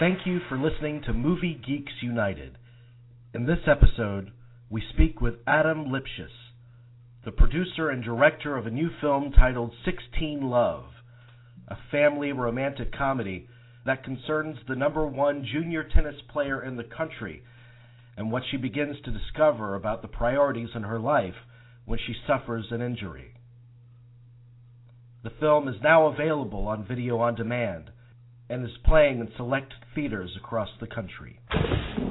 Thank you for listening to Movie Geeks United. In this episode, we speak with Adam Lipschitz, the producer and director of a new film titled 16 Love, a family romantic comedy that concerns the #1 junior tennis player in the country and what she begins to discover about the priorities in her life when she suffers an injury. The film is now available on video on demand and is playing in select theaters across the country. To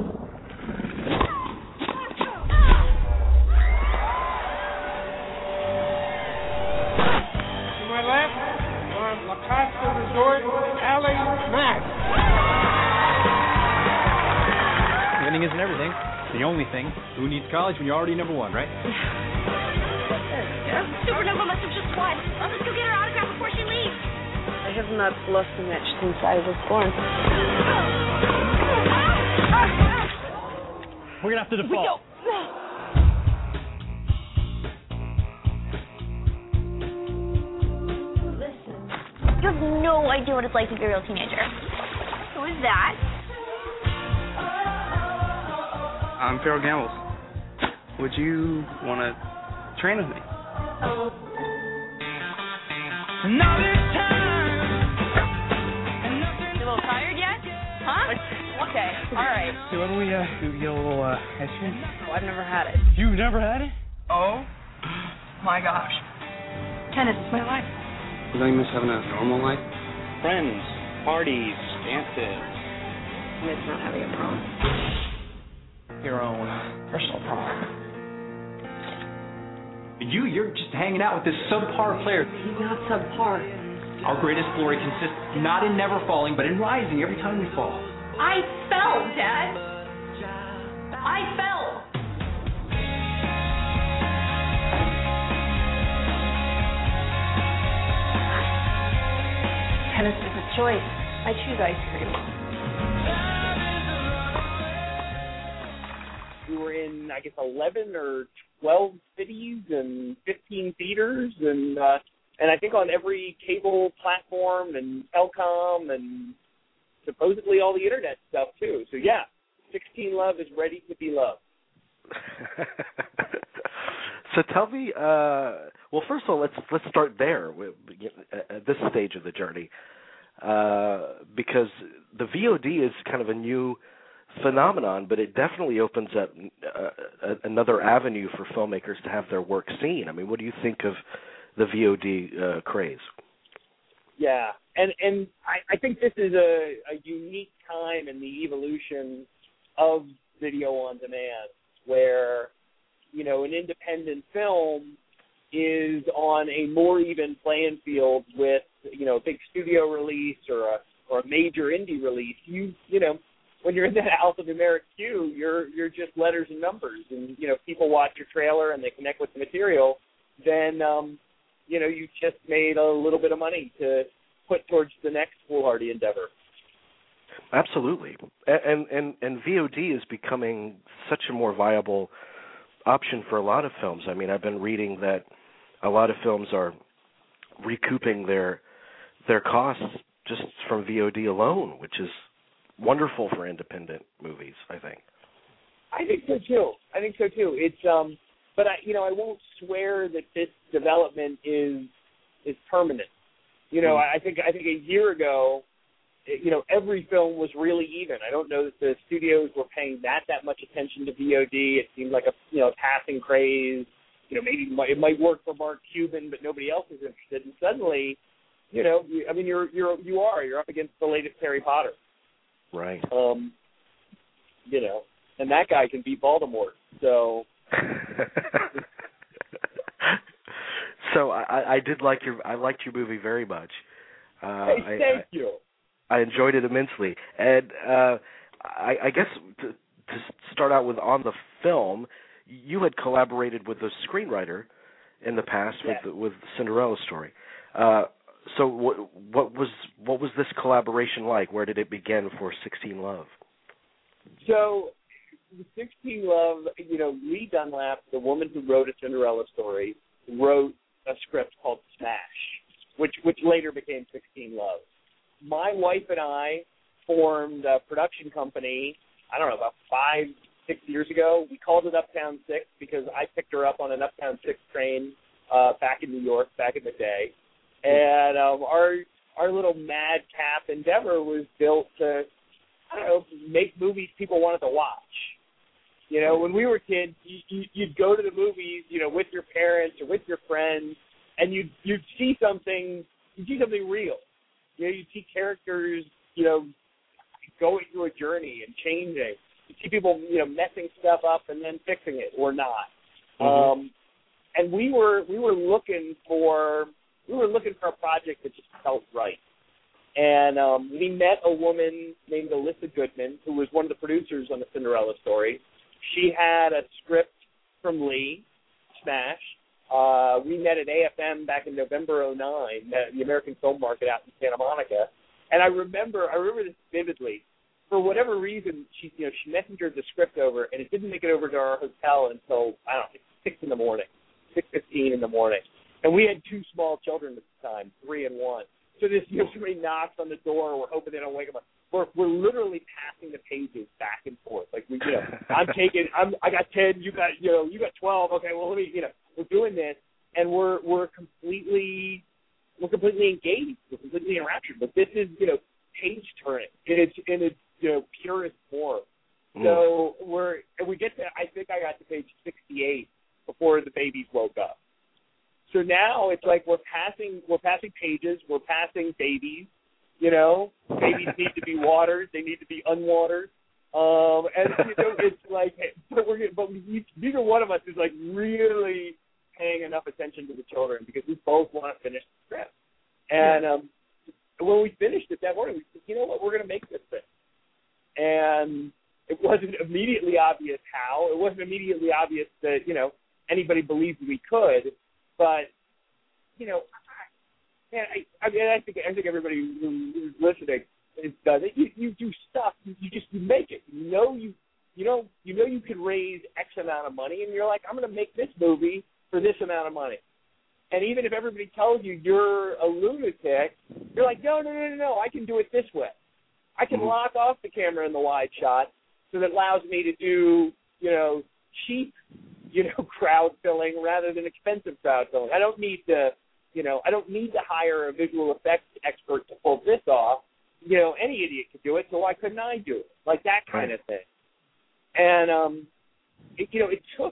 my left, on La Costa Resort, Alley Max. Winning isn't everything. It's the only thing. Who needs college when you're already #1, right? Supernova must have just won. Let's go get her autograph before she leaves. I have not lost a match since I was born. We're gonna have to default. Listen, you have no idea what it's like to be a real teenager. Who is that? I'm Farrell Gambles. Would you want to train with me? You a little tired yet? Huh? Okay, all right. So why don't we get a little ice cream? Oh, I've never had it. You've never had it? Oh my gosh. Tennis is my life. You don't miss having a normal life? Friends, parties, dances. It's not having a prom. Your own personal problem. You're just hanging out with this subpar player. He's not subpar. Our greatest glory consists not in never falling, but in rising every time we fall. I fell, Dad. I fell. Tennis is a choice. I choose ice cream. We were in, I guess, 11 or 12 cities and 15 theaters, and I think on every cable platform and telecom and supposedly all the internet stuff too. So yeah, 16 Love is ready to be loved. So tell me, well, first of all, let's start there at this stage of the journey, because the VOD is kind of a new phenomenon, but it definitely opens up another avenue for filmmakers to have their work seen. I mean, what do you think of the VOD craze? Yeah, and I think this is a unique time in the evolution of video on demand, where, you know, an independent film is on a more even playing field with, you know, a big studio release or a major indie release. You know, when you're in that alphanumeric queue, you're just letters and numbers, and, you know, people watch your trailer and they connect with the material, then you know, you just made a little bit of money to put towards the next foolhardy endeavor. Absolutely, and VOD is becoming such a more viable option for a lot of films. I mean, I've been reading that a lot of films are recouping their costs just from VOD alone, which is wonderful for independent movies, I think. I think so too. It's but I won't swear that this development is permanent. You know, I think a year ago, you know, every film was really even. I don't know that the studios were paying that much attention to VOD. It seemed like a passing craze. You know, maybe it might work for Mark Cuban, but nobody else is interested. And suddenly, you know, you're up against the latest Harry Potter. Right. You know, and that guy can beat Voldemort. So. So I liked your movie very much. Thank you. I enjoyed it immensely, and I guess to start out with on the film, you had collaborated with a screenwriter in the past with Cinderella Story. So what was this collaboration like? Where did it begin for 16 Love? So 16 Love, you know, Lee Dunlap, the woman who wrote A Cinderella Story, wrote a script called Smash, which later became 16 Love. My wife and I formed a production company, I don't know, about 5-6 years ago. We called it Uptown 6 because I picked her up on an Uptown 6 train back in New York back in the day. And our little madcap endeavor was built to, I don't know, make movies people wanted to watch. You know, when we were kids, you'd go to the movies, you know, with your parents or with your friends, and you'd see something real. You know, you'd see characters, you know, going through a journey and changing. You see people, you know, messing stuff up and then fixing it or not. Mm-hmm. And we were looking for a project that just felt right. And we met a woman named Alyssa Goodman, who was one of the producers on the Cinderella story. She had a script from Lee, Smash. We met at AFM back in November '09, the American Film Market out in Santa Monica. And I remember this vividly. For whatever reason, she messengered the script over, and it didn't make it over to our hotel until, I don't know, 6 in the morning, 6:15 in the morning. And we had 2 small children at the time, 3 and 1. So this, you know, somebody knocks on the door. We're hoping they don't wake them up. We're literally passing the pages back and forth. Like we, you know, I got 10, you got 12. Okay, well let me, you know, we're doing this, and we're completely engaged. We're completely enraptured. But this is, you know, page turning in its you know, purest form. So we get to, I think I got to page 68 before the babies woke up. So now it's like we're passing pages, we're passing babies, you know. Babies need to be watered, they need to be unwatered. And you know, it's like, but neither one of us is like really paying enough attention to the children because we both want to finish the script. And when we finished it that morning, we said, you know what, we're going to make this thing. And it wasn't immediately obvious how. It wasn't immediately obvious that, you know, anybody believed we could. But, you know, I think everybody who's listening does it. You do stuff. You make it. You could raise X amount of money, and you're like, I'm going to make this movie for this amount of money. And even if everybody tells you you're a lunatic, you're like, no, I can do it this way. I can lock off the camera in the wide shot so that allows me to do, you know, cheap, you know, crowd filling rather than expensive crowd filling. I don't need to hire a visual effects expert to pull this off. You know, any idiot could do it, so why couldn't I do it? Like that kind of thing. And, it took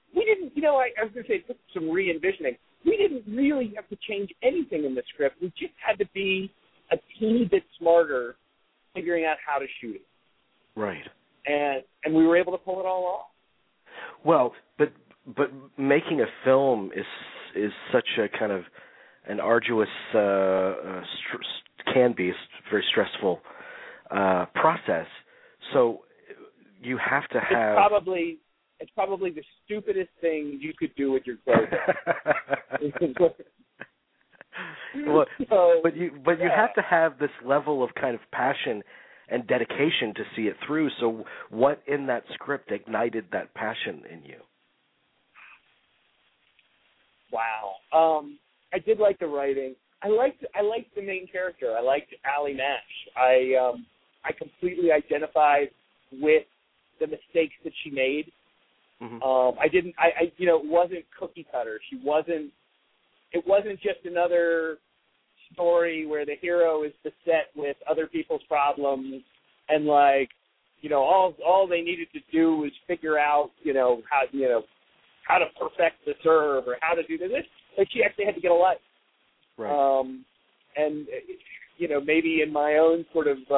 some re-envisioning. We didn't really have to change anything in the script. We just had to be a teeny bit smarter figuring out how to shoot it. Right. And we were able to pull it all off. Well, but making a film is such a kind of an arduous, can be a very stressful process. So you have to have. It's probably the stupidest thing you could do with your clothing. Well, but you have to have this level of kind of passion and dedication to see it through. So what in that script ignited that passion in you? Wow. I did like the writing. I liked the main character. I liked Allie Nash. I completely identified with the mistakes that she made. Mm-hmm. It wasn't cookie cutter. It wasn't just another story where the hero is beset with other people's problems and like, you know, all they needed to do was figure out, how to perfect the serve or how to do this. Like she actually had to get a life. Right. And maybe in my own sort of,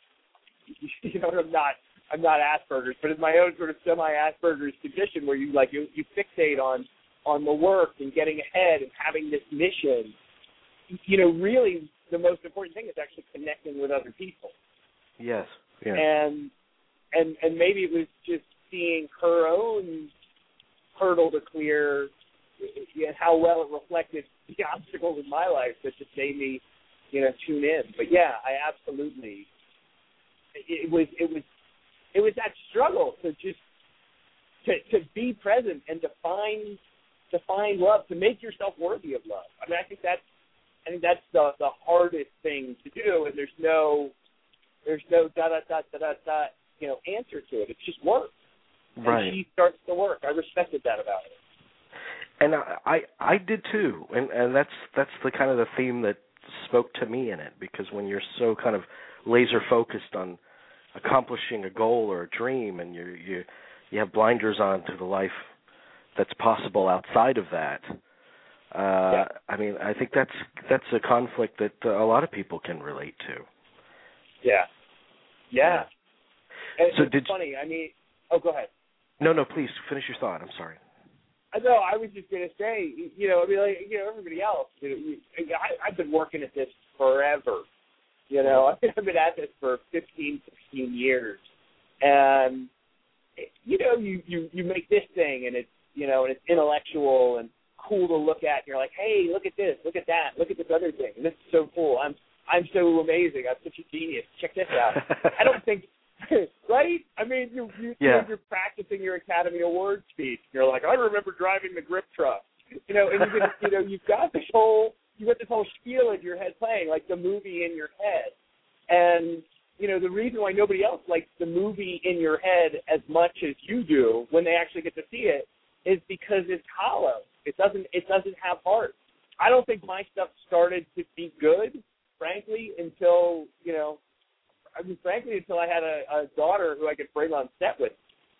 I'm not Asperger's, but in my own sort of semi-Asperger's condition where you fixate on the work and getting ahead and having this mission, really the most important thing is actually connecting with other people. Yes. Yeah. And maybe it was just seeing her own hurdle to clear and how well it reflected the obstacles in my life that just made me, tune in. But yeah, I absolutely. It was that struggle to just to be present and to find love, to make yourself worthy of love. I think that's the hardest thing to do, and there's no There's no answer to it. It's just work. Right. And she starts to work. I respected that about her. And I did too, and that's the kind of the theme that spoke to me in it, because when you're so kind of laser focused on accomplishing a goal or a dream, and you have blinders on to the life that's possible outside of that. I mean, I think that's a conflict that a lot of people can relate to. Yeah. And so it's funny. I mean, go ahead. No, please finish your thought. I'm sorry. No, I was just going to say, everybody else, I've been working at this forever. I've been at this for 15, 16 years. And, you make this thing, and it's, and it's intellectual and cool to look at. And you're like, hey, look at this, look at that, look at this other thing. And this is so cool. I'm so amazing. I'm such a genius. Check this out. I don't think, right? I mean, you're practicing your Academy Award speech. You're like, I remember driving the grip truck. And you've got this whole spiel in your head playing, like the movie in your head. And, the reason why nobody else likes the movie in your head as much as you do when they actually get to see it is because it's hollow. It doesn't have heart. I don't think my stuff started to be good, frankly, until I had a daughter who I could bring on set with.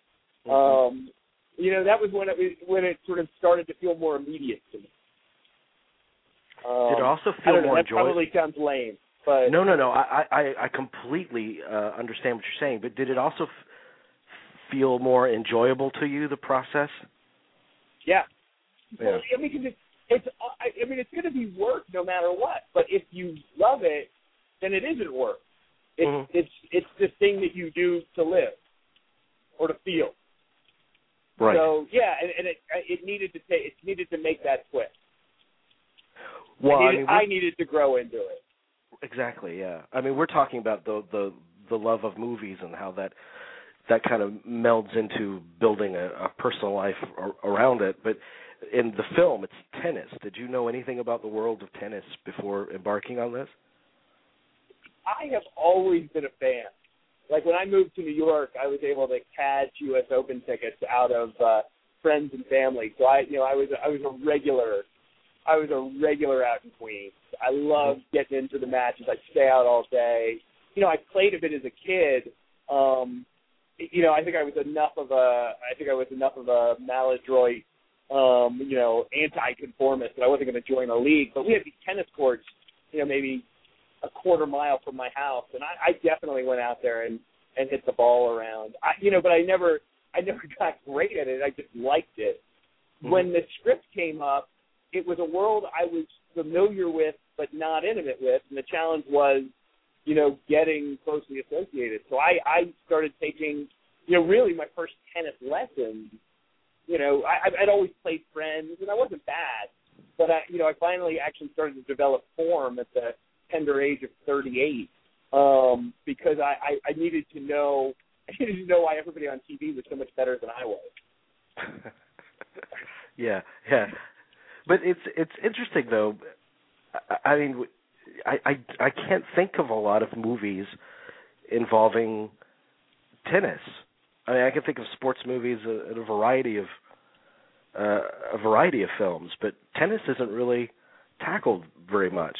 That was when it sort of started to feel more immediate to me. Did it also feel more enjoyable? That probably sounds lame, but no. I completely understand what you're saying. But did it also feel more enjoyable to you, the process? Yeah. Well, I mean, it's going to be work no matter what. But if you love it, then it isn't work. It's the thing that you do to live or to feel. Right. So and it needed to make that switch. Well, I needed to grow into it. Exactly. Yeah. I mean, we're talking about the love of movies and how that kind of melds into building a personal life around it. But in the film, it's tennis. Did you know anything about the world of tennis before embarking on this? I have always been a fan. Like when I moved to New York, I was able to catch U.S. Open tickets out of friends and family. So I was a regular. I was a regular out in Queens. I loved getting into the matches. I'd stay out all day. I played a bit as a kid. I think I was enough of a maladroit, anti-conformist that I wasn't going to join a league. But we had these tennis courts, maybe a quarter mile from my house, and I definitely went out there and hit the ball around. But I never got great at it. I just liked it. Mm-hmm. When the script came up, it was a world I was familiar with but not intimate with, and the challenge was, getting closely associated. So I started taking, really my first tennis lessons. I'd always played friends, and I wasn't bad, but I finally actually started to develop form at the tender age of 38 because I needed to know why everybody on TV was so much better than I was. Yeah. But it's interesting though. I mean, I can't think of a lot of movies involving tennis. I mean, I can think of sports movies and a variety of films, but tennis isn't really tackled very much.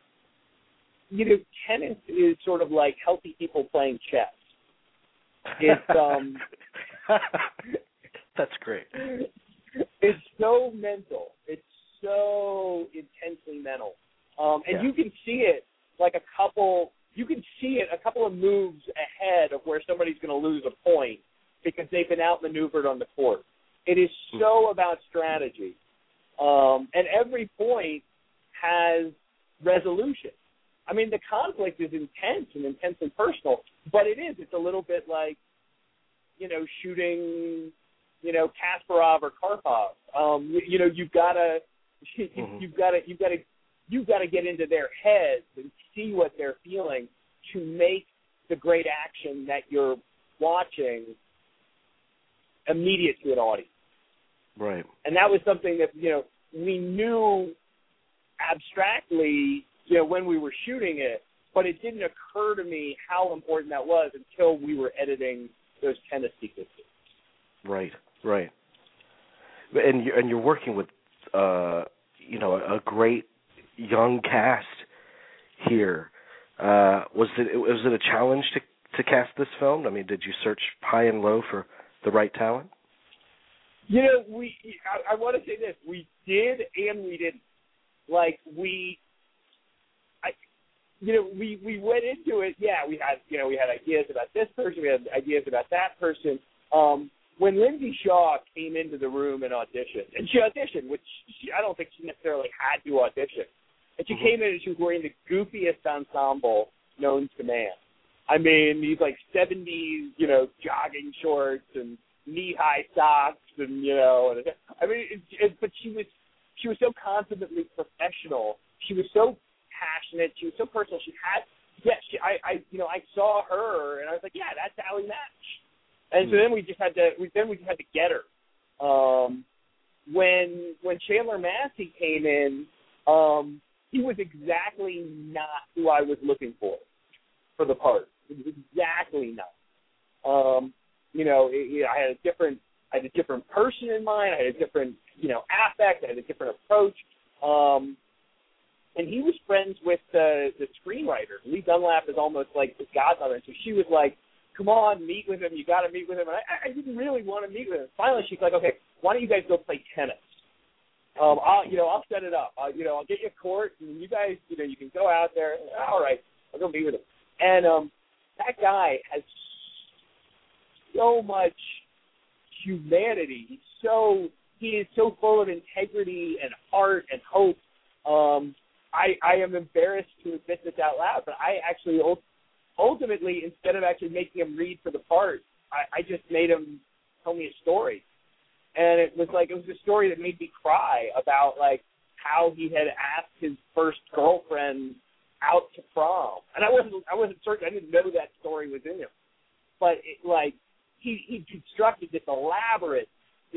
Tennis is sort of like healthy people playing chess. It's That's great. It's so mental. It's so intensely mental. You can see it a couple of moves ahead of where somebody's going to lose a point because they've been outmaneuvered on the court. It is so about strategy. And every point has resolution. I mean, the conflict is intense and intensely personal, but it's a little bit like, shooting, Kasparov or Karpov. You've got to get into their heads and see what they're feeling to make the great action that you're watching immediate to an audience. Right. And that was something that, we knew abstractly, when we were shooting it, but it didn't occur to me how important that was until we were editing those tennis sequences. Right. And you're working with a great young cast here. Was it a challenge to cast this film? I mean, did you search high and low for the right talent? I want to say this: we did and we didn't. Like we went into it. Yeah, we had ideas about this person. We had ideas about that person. When Lindsay Shaw came into the room and auditioned, and she auditioned, which I don't think she necessarily had to audition. And she came in and she was wearing the goofiest ensemble known to man. I mean, these like 70s, jogging shorts and knee-high socks, and but she was so consummately professional. She was so passionate. She was so personal. I saw her and I was like, yeah, that's Allie Match. And so then we just had to get her. When Chandler Massey came in, he was exactly not who I was looking for the part. He was exactly not. I had a different person in mind. I had a different, affect. I had a different approach. And he was friends with the screenwriter. Lee Dunlap is almost like his godmother. And so she was like, come on, meet with him. You got to meet with him. And I didn't really want to meet with him. Finally, she's like, okay, why don't you guys go play tennis? I'll set it up. I'll get you a court, and you guys, you can go out there. All right, I'll go meet with him. And that guy has so much humanity. He is so full of integrity and heart and hope. I am embarrassed to admit this out loud, but I actually ultimately, instead of actually making him read for the part, I just made him tell me a story. And it was a story that made me cry about like how he had asked his first girlfriend out to prom. And I wasn't certain. I didn't know that story was in him. But he constructed this elaborate,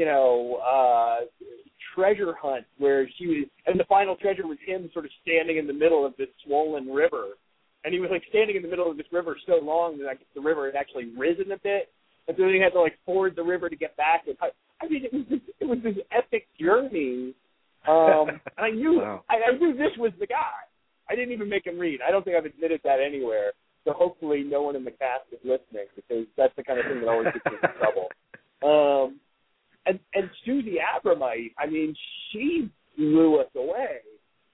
treasure hunt where she was, and the final treasure was him sort of standing in the middle of this swollen river. And he was like standing in the middle of this river so long that the river had actually risen a bit. And so then he had to ford the river to get back. And it was this epic journey. And I knew wow. I knew this was the guy. I didn't even make him read. I don't think I've admitted that anywhere. So hopefully no one in the cast is listening, because that's the kind of thing that always gets me in trouble. And Susie Abramite, I mean, she blew us away.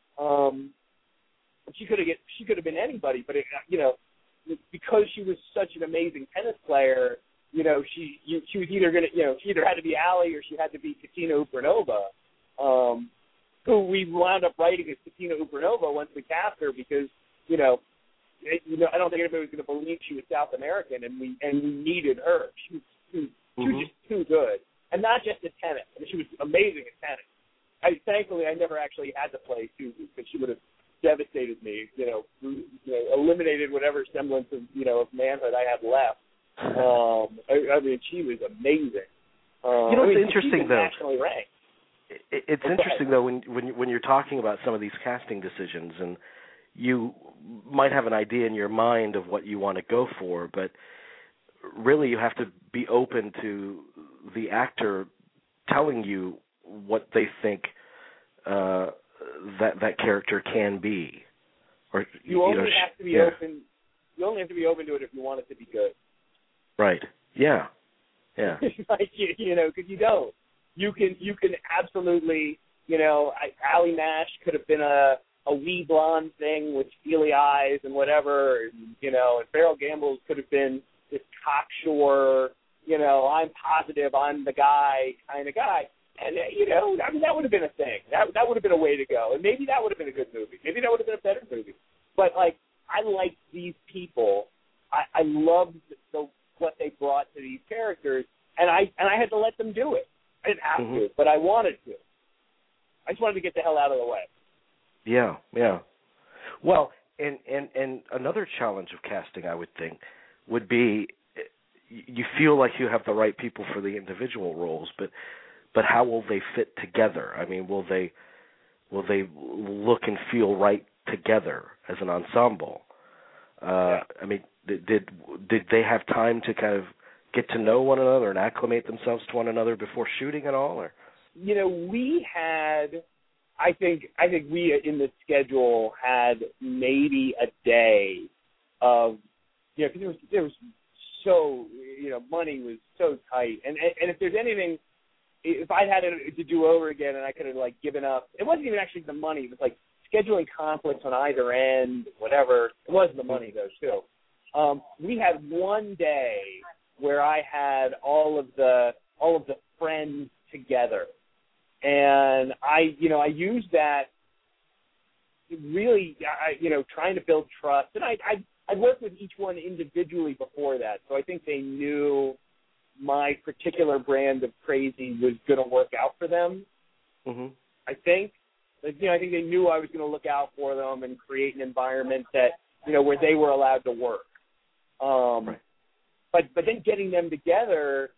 She could have been anybody, but because she was such an amazing tennis player, she was either she either had to be Allie or she had to be Katina Upernova, who we wound up writing as Katina Upernova once we cast her, because I don't think anybody was going to believe she was South American, and we needed her. She was just too good, and not just at tennis. I mean, she was amazing at tennis. Thankfully, I never actually had to play Susie, because she would have devastated me, eliminated whatever semblance of manhood I had left. I mean, she was amazing. It's interesting though. Nationally ranked. It's interesting though when you're talking about some of these casting decisions, and you might have an idea in your mind of what you want to go for, but really you have to be open to the actor telling you what they think that character can be. Or you only have to be open. You only have to be open to it if you want it to be good. Right. Yeah. Yeah. Because you don't. You can absolutely. Allie Mash could have been a wee blonde thing with steely eyes and whatever, and Farrell Gambles could have been this cocksure, I'm positive, I'm the guy kind of guy. And, that would have been a thing. That would have been a way to go. And maybe that would have been a good movie. Maybe that would have been a better movie. But, I liked these people. I loved what they brought to these characters, and I had to let them do it. I didn't have to, but I wanted to. I just wanted to get the hell out of the way. Yeah, yeah. Well, and another challenge of casting, I would think, would be you feel like you have the right people for the individual roles, but how will they fit together? I mean, will they look and feel right together as an ensemble? I mean, did they have time to kind of get to know one another and acclimate themselves to one another before shooting at all? Or we had, I think we in the schedule had maybe a day of, because there was so, money was so tight, and if there's anything, if I had it to do over again and I could have given up, it wasn't even actually the money. It was scheduling conflicts on either end, whatever. It was the money though too. We had one day where I had all of the friends together, and I used that really, trying to build trust, and I'd worked with each one individually before that, so I think they knew my particular brand of crazy was going to work out for them. Mm-hmm. I think they knew I was going to look out for them and create an environment that, where they were allowed to work. Right. But then getting them together,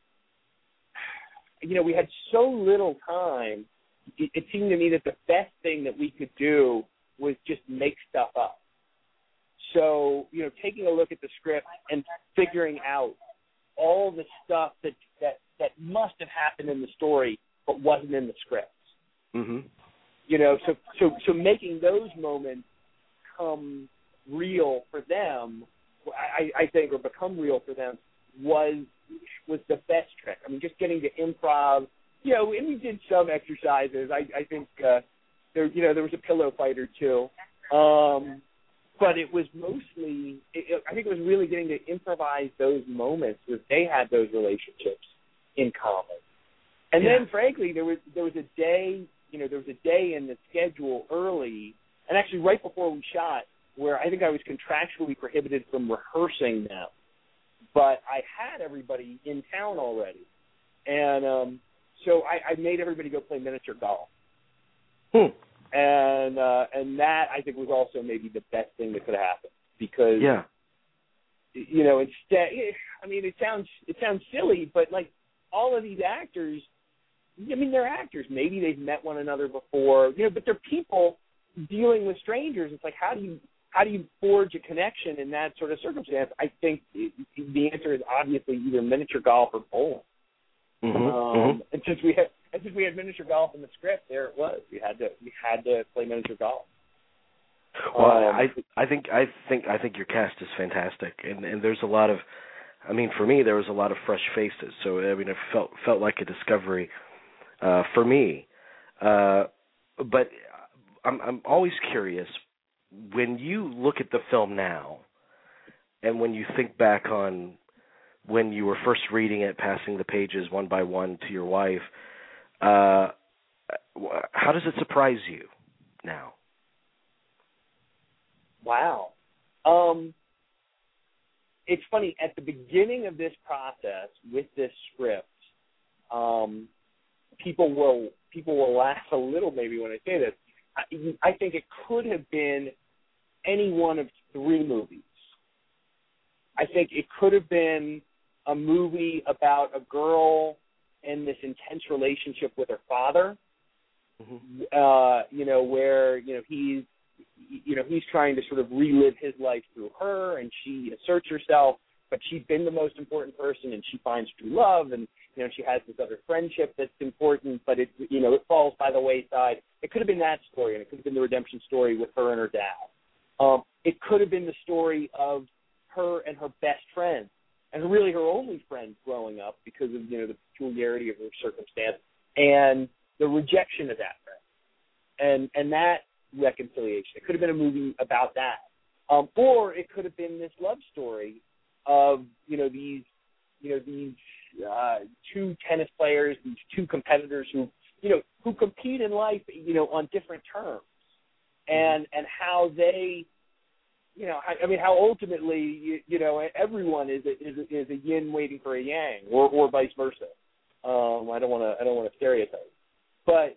we had so little time. It seemed to me that the best thing that we could do was just make stuff up. So, taking a look at the script and figuring out all the stuff that must have happened in the story but wasn't in the script. Mm-hmm. So making those moments come real for them, I think, or become real for them, was the best trick. I mean, just getting to improv, and we did some exercises. I think there was a pillow fight or two. But it was mostly, I think it was really getting to improvise those moments where they had those relationships in common. And then, frankly, there was a day, there was a day in the schedule early, and actually right before we shot, where I think I was contractually prohibited from rehearsing them. But I had everybody in town already. And so I made everybody go play miniature golf. And that, I think, was also maybe the best thing that could have happened, because instead, I mean, it sounds silly, but all of these actors, I mean, they're actors. Maybe they've met one another before, but they're people dealing with strangers. It's how do you forge a connection in that sort of circumstance? I think the answer is obviously either miniature golf or bowling. Mm-hmm. And since we had miniature golf in the script, there it was. We had to play miniature golf. Well, I think your cast is fantastic, and there's a lot of, I mean, for me there was a lot of fresh faces. So I mean, it felt like a discovery for me. But I'm always curious, when you look at the film now, and when you think back on when you were first reading it, passing the pages one by one to your wife, how does it surprise you now? Wow. It's funny, at the beginning of this process with this script, people will laugh a little maybe when I say this. I think it could have been any one of three movies. I think it could have been a movie about a girl and this intense relationship with her father, where he's trying to sort of relive his life through her, and she asserts herself, but she's been the most important person, and she finds true love, and she has this other friendship that's important, but it falls by the wayside. It could have been that story, and it could have been the redemption story with her and her dad. It could have been the story of her and her best friend, and really her only friend growing up because of the peculiarity of her circumstance and the rejection of that friend, and that reconciliation. It could have been a movie about that, or it could have been this love story of these two tennis players, these two competitors who compete in life on different terms, and how they. How ultimately, everyone is a yin waiting for a yang, or vice versa. I don't want to stereotype, but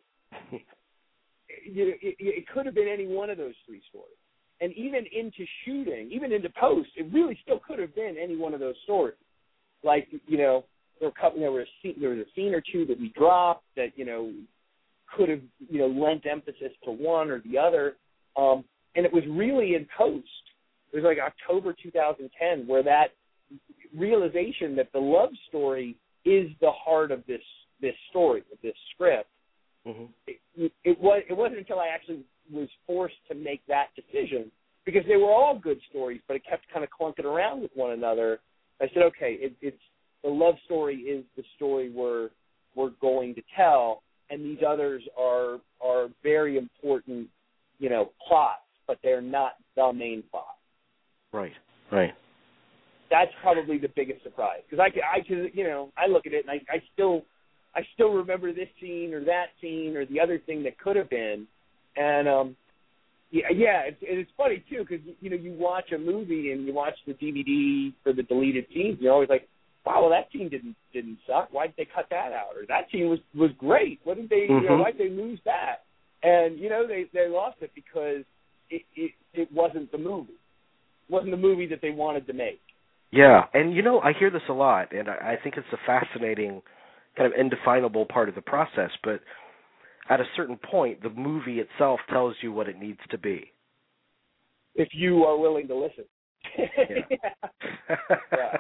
it could have been any one of those three stories. And even into shooting, even into post, it really still could have been any one of those stories. There was a scene or two that we dropped that could have lent emphasis to one or the other. And it was really in post it was like October 2010, where that realization that the love story is the heart of this story, of this script. Mm-hmm. It wasn't until I actually was forced to make that decision, because they were all good stories, but it kept kind of clunking around with one another. I said, okay, it's the love story is the story we're going to tell, and these others are very important, plots, but they're not the main plot. Right. That's probably the biggest surprise, because I look at it and I still remember this scene or that scene or the other thing that could have been, and it's funny too, because you watch a movie and you watch the DVD for the deleted scenes, you're always like, wow, well, that scene didn't suck. Why did they cut that out? Or that scene was great. What did they? Why did they lose that? And they lost it because it wasn't the movie. It wasn't the movie that they wanted to make. Yeah, and I hear this a lot, and I think it's a fascinating, kind of indefinable part of the process. But at a certain point, the movie itself tells you what it needs to be. If you are willing to listen. Yeah. Yeah.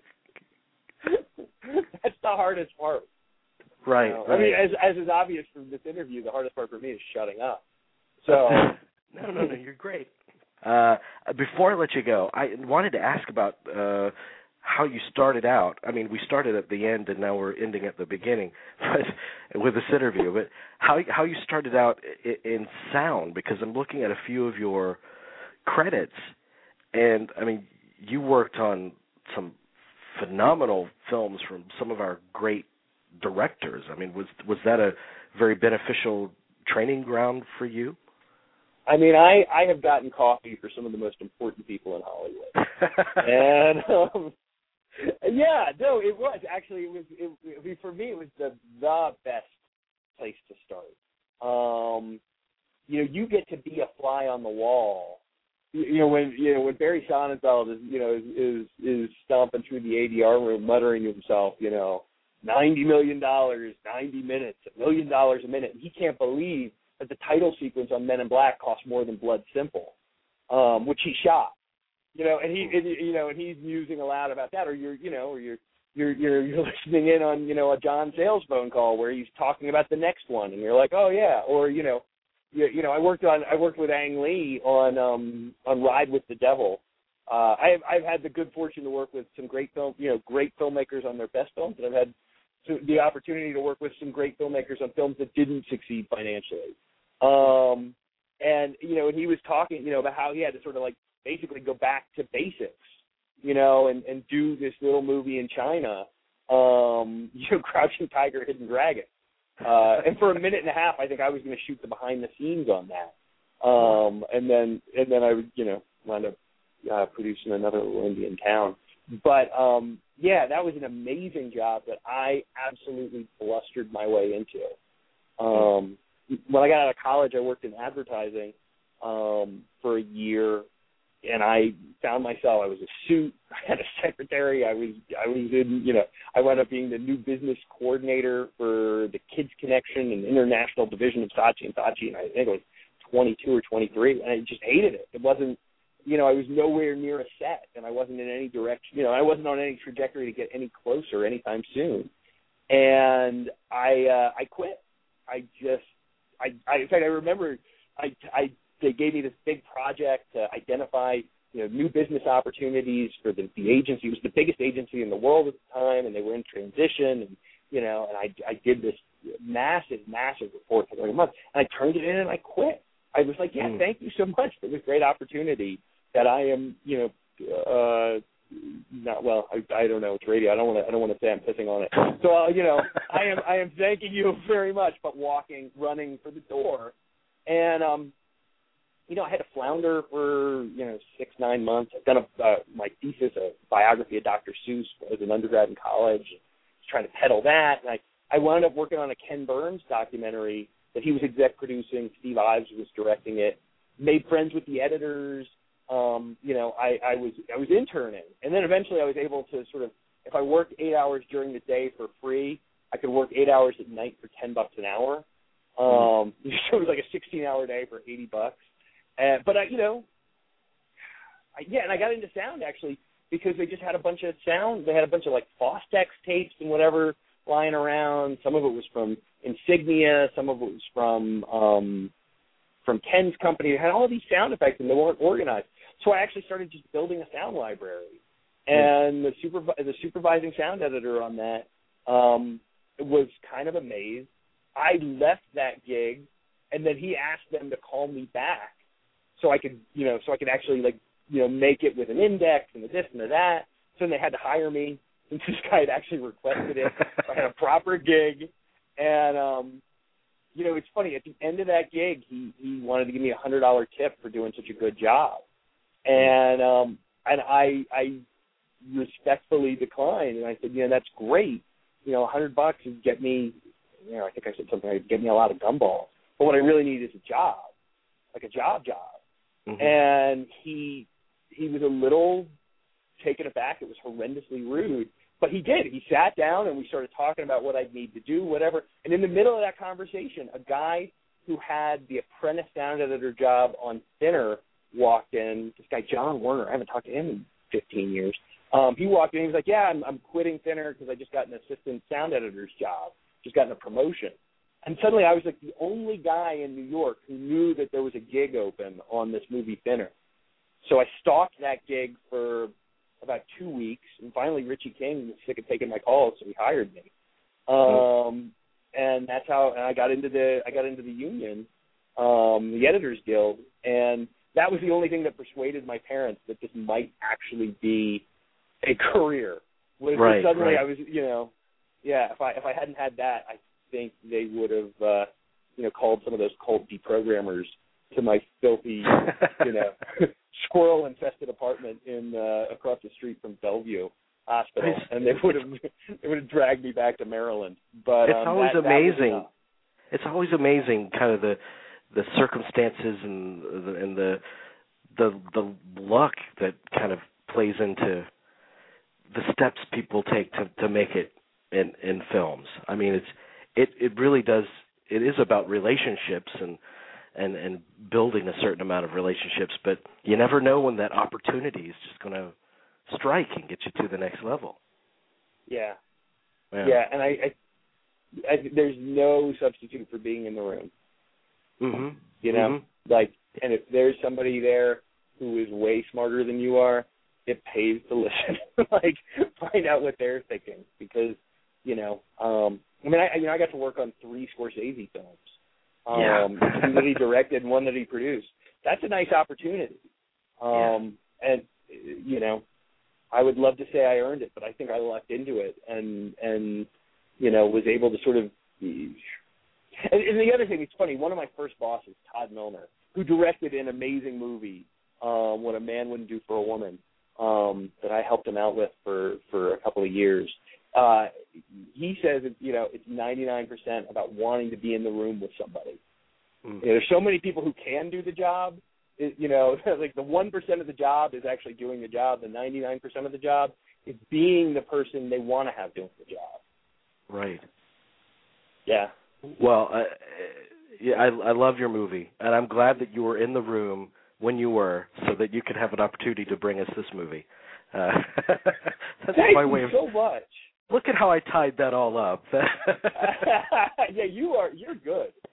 That's the hardest part. Right. I mean, as is obvious from this interview, the hardest part for me is shutting up. So. No, you're great. Before I let you go, I wanted to ask about how you started out. I mean, we started at the end, and now we're ending at the beginning, but with this interview. But how you started out in sound, because I'm looking at a few of your credits, and I mean, you worked on some phenomenal films from some of our great directors. I mean, was that a very beneficial training ground for you? I mean, I have gotten coffee for some of the most important people in Hollywood, and it was actually for me it was the best place to start. You get to be a fly on the wall. When Barry Sonnenfeld is stomping through the ADR room, muttering to himself, $90 million, 90 minutes, $1 million a minute, and he can't believe that the title sequence on Men in Black cost more than Blood Simple, which he shot. And he's musing aloud about that, or you're listening in on a John Sayles phone call where he's talking about the next one, and you're like, oh yeah, or I worked with Ang Lee on Ride with the Devil. I've had the good fortune to work with some great filmmakers on their best films, and I've had the opportunity to work with some great filmmakers on films that didn't succeed financially. And he was talking, about how he had to sort of like basically go back to basics, and do this little movie in China, Crouching Tiger, Hidden Dragon. And for a minute and a half, I think I was going to shoot the behind the scenes on that. And then I would, wound up producing another little Indian town. But that was an amazing job that I absolutely blustered my way into. When I got out of college, I worked in advertising for a year, and I found myself. I was a suit. I had a secretary. I was in. I wound up being the new business coordinator for the Kids Connection and International Division of Saatchi & Saatchi, and I think it was 22 or 23, and I just hated it. It wasn't. I was nowhere near a set, and I wasn't in any direction. I wasn't on any trajectory to get any closer anytime soon. And I quit. In fact, I remember they gave me this big project to identify, new business opportunities for the agency. It was the biggest agency in the world at the time, and they were in transition, and I did this massive report for 30 months, and I turned it in and I quit. I was like, thank you so much for this great opportunity that I am, not well. I don't know. It's radio. I don't want to say I'm pissing on it. So I am thanking you very much. But running for the door, and I had to flounder for 6-9 months. I've done my thesis, a biography of Dr. Seuss as an undergrad in college. I was trying to peddle that, and I wound up working on a Ken Burns documentary that he was exec producing. Steve Ives was directing it. Made friends with the editors. I was interning, and then eventually I was able to sort of, if I worked 8 hours during the day for free, I could work 8 hours at night for $10 an hour. So it was like a 16-hour day for $80. But and I got into sound actually because they just had a bunch of sound. They had a bunch of like Fostex tapes and whatever lying around. Some of it was from Insignia. Some of it was from Ken's company. They had all these sound effects and they weren't organized. So I actually started just building a sound library. And the supervising sound editor on that was kind of amazed. I left that gig, and then he asked them to call me back so I could actually make it with an index and this and that. So then they had to hire me since this guy had actually requested it. So I had a proper gig, and it's funny. At the end of that gig, he wanted to give me a $100 tip for doing such a good job, and I respectfully declined, and I said, that's great. $100 would get me, I think I said something like, get me a lot of gumballs. But what I really need is a job, like a job. Mm-hmm. And he was a little taken aback. It was horrendously rude, but he did. He sat down and we started talking about what I'd need to do, whatever. And in the middle of that conversation, a guy who had the apprentice sound editor job on Thinner walked in. This guy John Werner. I haven't talked to him in 15 years. He walked in. He was like, "Yeah, I'm quitting Thinner because I just got an assistant sound editor's job. Just gotten a promotion." And suddenly I was like the only guy in New York who knew that there was a gig open on this movie Thinner. So I stalked that gig for about 2 weeks, and finally Richie King was sick of taking my calls, so he hired me. And that's how I got into the union, the Editors Guild, and that was the only thing that persuaded my parents that this might actually be a career. Right. Suddenly right. I was, if I hadn't had that, I think they would have, called some of those cult deprogrammers to my filthy, squirrel-infested apartment in across the street from Bellevue Hospital, and they would have dragged me back to Maryland. But it's always amazing. It's always amazing, kind of the circumstances and the luck that kind of plays into the steps people take to make it in films. I mean, it really does. It is about relationships and building a certain amount of relationships, but you never know when that opportunity is just going to strike and get you to the next level. Yeah. And I there's no substitute for being in the room. Mm-hmm. And if there's somebody there who is way smarter than you are, it pays to listen. Find out what they're thinking, because I got to work on 3 Scorsese films. 2 that he directed and 1 that he produced. That's a nice opportunity. And I would love to say I earned it, but I think I lucked into it and was able to sort of. And the other thing, it's funny. One of my first bosses, Todd Milner, who directed an amazing movie, What a Man Wouldn't Do for a Woman, that I helped him out with for a couple of years. He says it's 99% about wanting to be in the room with somebody. There's so many people who can do the job. Like the 1% of the job is actually doing the job. The 99% of the job is being the person they want to have doing the job. Right. Yeah. Well, I love your movie, and I'm glad that you were in the room when you were, so that you could have an opportunity to bring us this movie. That's Thank my you way of. so much. Look at how I tied that all up. Yeah, you're good.